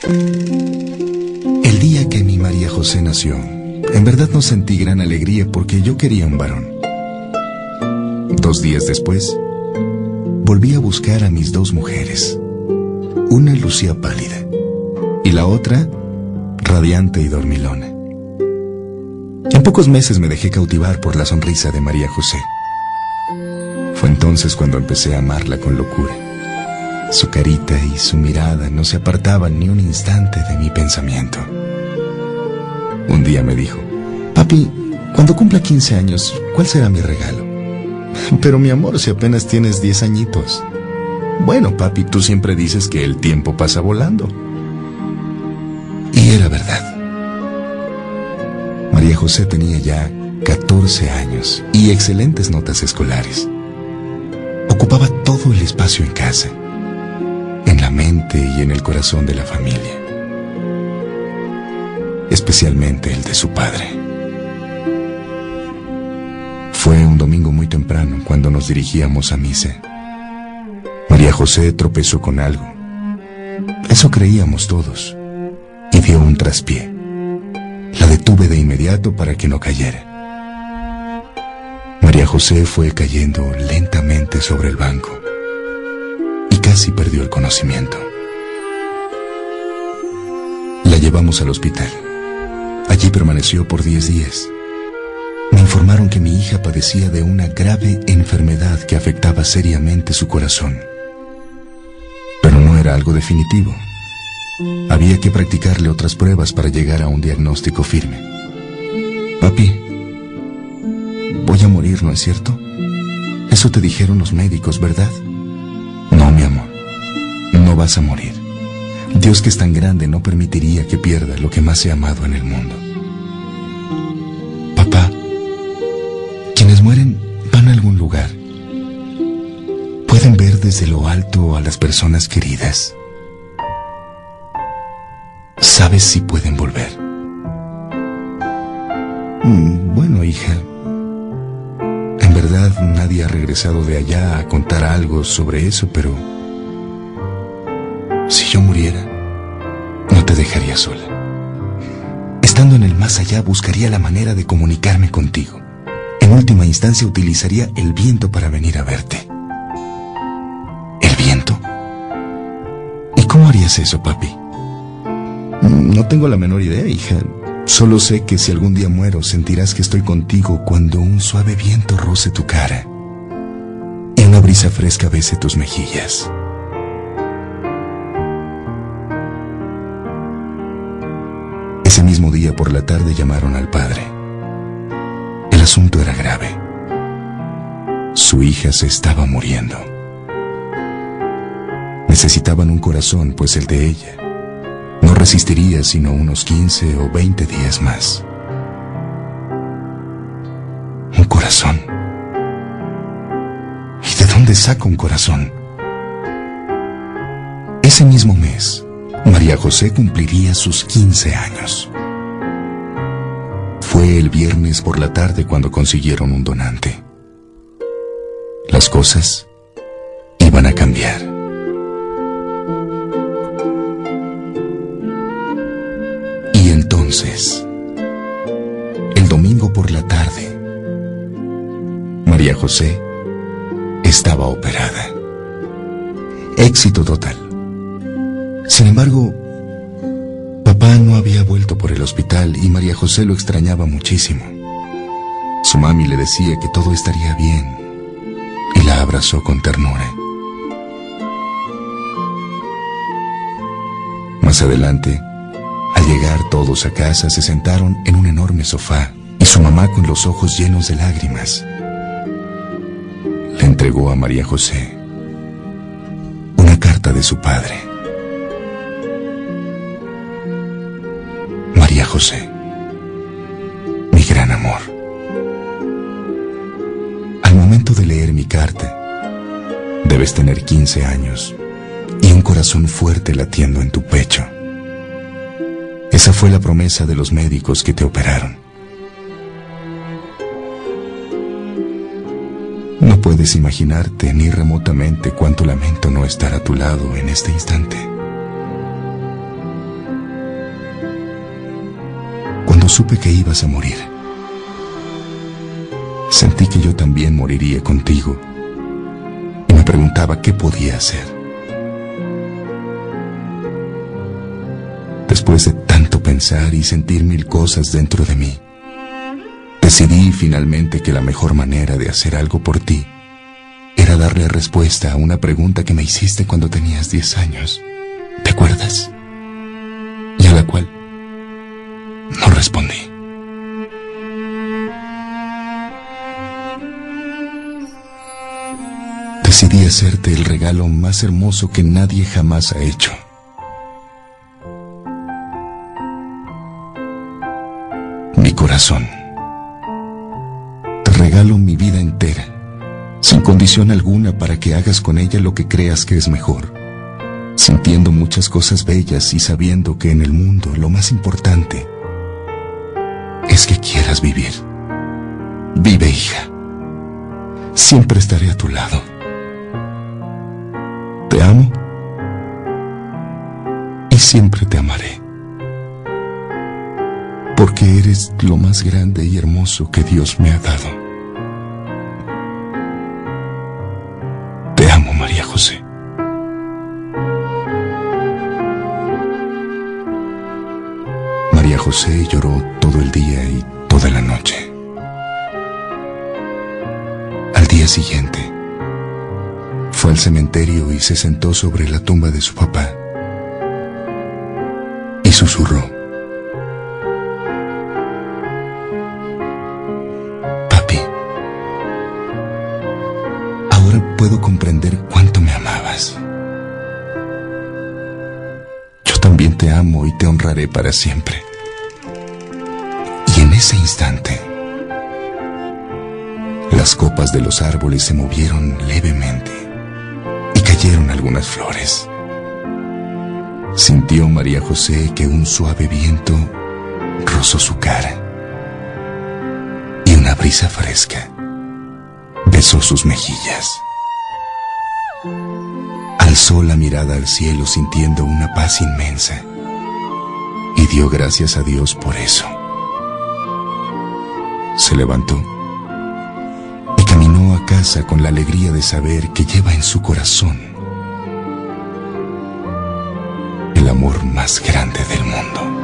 El día que mi María José nació, en verdad no sentí gran alegría porque yo quería un varón. 2 días después, volví a buscar a mis 2 mujeres. Una lucía pálida y la otra radiante y dormilona. En pocos meses me dejé cautivar por la sonrisa de María José. Fue entonces cuando empecé a amarla con locura. Su carita y su mirada no se apartaban ni un instante de mi pensamiento. Un día me dijo: papi, cuando cumpla 15 años, ¿cuál será mi regalo? Pero mi amor, si apenas tienes 10 añitos. Bueno, papi, tú siempre dices que el tiempo pasa volando. Y era verdad. María José tenía ya 14 años y excelentes notas escolares. Ocupaba todo el espacio en casa, en la mente y en el corazón de la familia, especialmente el de su padre. Fue un domingo muy temprano cuando nos dirigíamos a misa. María José tropezó con algo. Eso creíamos todos, y dio un traspié. La detuve de inmediato para que no cayera. María José fue cayendo lentamente sobre el banco y casi perdió el conocimiento. La llevamos al hospital. Allí permaneció por 10 días. Me informaron que mi hija padecía de una grave enfermedad que afectaba seriamente su corazón. Pero no era algo definitivo. Había que practicarle otras pruebas para llegar a un diagnóstico firme. Papi, voy a morir, ¿no es cierto? Eso te dijeron los médicos, ¿verdad? No, mi amor, no vas a morir. Dios, que es tan grande, no permitiría que pierda lo que más he amado en el mundo. Papá, quienes mueren van a algún lugar. Pueden ver desde lo alto a las personas queridas. ¿Sabes si pueden volver? Bueno, hija, en verdad nadie ha regresado de allá a contar algo sobre eso, pero si yo muriera, no te dejaría sola. Estando en el más allá, buscaría la manera de comunicarme contigo. En última instancia, utilizaría el viento para venir a verte. ¿El viento? ¿Y cómo harías eso, papi? No tengo la menor idea, hija. Solo sé que si algún día muero, sentirás que estoy contigo cuando un suave viento roce tu cara y una brisa fresca bese tus mejillas. Ese mismo día por la tarde llamaron al padre. El asunto era grave. Su hija se estaba muriendo. Necesitaban un corazón, pues el de ella no resistiría sino unos 15 o 20 días más. ¿Un corazón? ¿Y de dónde saco un corazón? Ese mismo mes, María José cumpliría sus 15 años. Fue el viernes por la tarde cuando consiguieron un donante. Las cosas iban a cambiar. Y entonces, el domingo por la tarde, María José estaba operada. Éxito total. Sin embargo, papá no había vuelto por el hospital y María José lo extrañaba muchísimo. Su mami le decía que todo estaría bien y la abrazó con ternura. Más adelante, al llegar todos a casa, se sentaron en un enorme sofá y su mamá, con los ojos llenos de lágrimas, le entregó a María José una carta de su padre. María José, mi gran amor. Al momento de leer mi carta, debes tener 15 años y un corazón fuerte latiendo en tu pecho. Esa fue la promesa de los médicos que te operaron. No puedes imaginarte ni remotamente cuánto lamento no estar a tu lado en este instante. Cuando supe que ibas a morir, sentí que yo también moriría contigo y me preguntaba qué podía hacer. Después de tanto pensar y sentir mil cosas dentro de mí, decidí finalmente que la mejor manera de hacer algo por ti era darle respuesta a una pregunta que me hiciste cuando tenías 10 años. ¿Te acuerdas? Y a la cual no respondí. Decidí hacerte el regalo más hermoso que nadie jamás ha hecho. Mi corazón. Te regalo mi vida entera, sin condición alguna, para que hagas con ella lo que creas que es mejor, sintiendo muchas cosas bellas y sabiendo que en el mundo lo más importante es que quieras vivir. Vive, hija. Siempre estaré a tu lado. Te amo y siempre te amaré, porque eres lo más grande y hermoso que Dios me ha dado. Te amo, María José. María José lloró todo el día y toda la noche. Al día siguiente, fue al cementerio y se sentó sobre la tumba de su papá y susurró: Papi, ahora puedo comprender cuánto me amabas. Yo también te amo y te honraré para siempre. Y en ese instante, las copas de los árboles se movieron levemente y cayeron algunas flores. Sintió María José que un suave viento rozó su cara y una brisa fresca besó sus mejillas. Alzó la mirada al cielo sintiendo una paz inmensa y dio gracias a Dios por eso. Se levantó y caminó a casa con la alegría de saber que lleva en su corazón el amor más grande del mundo.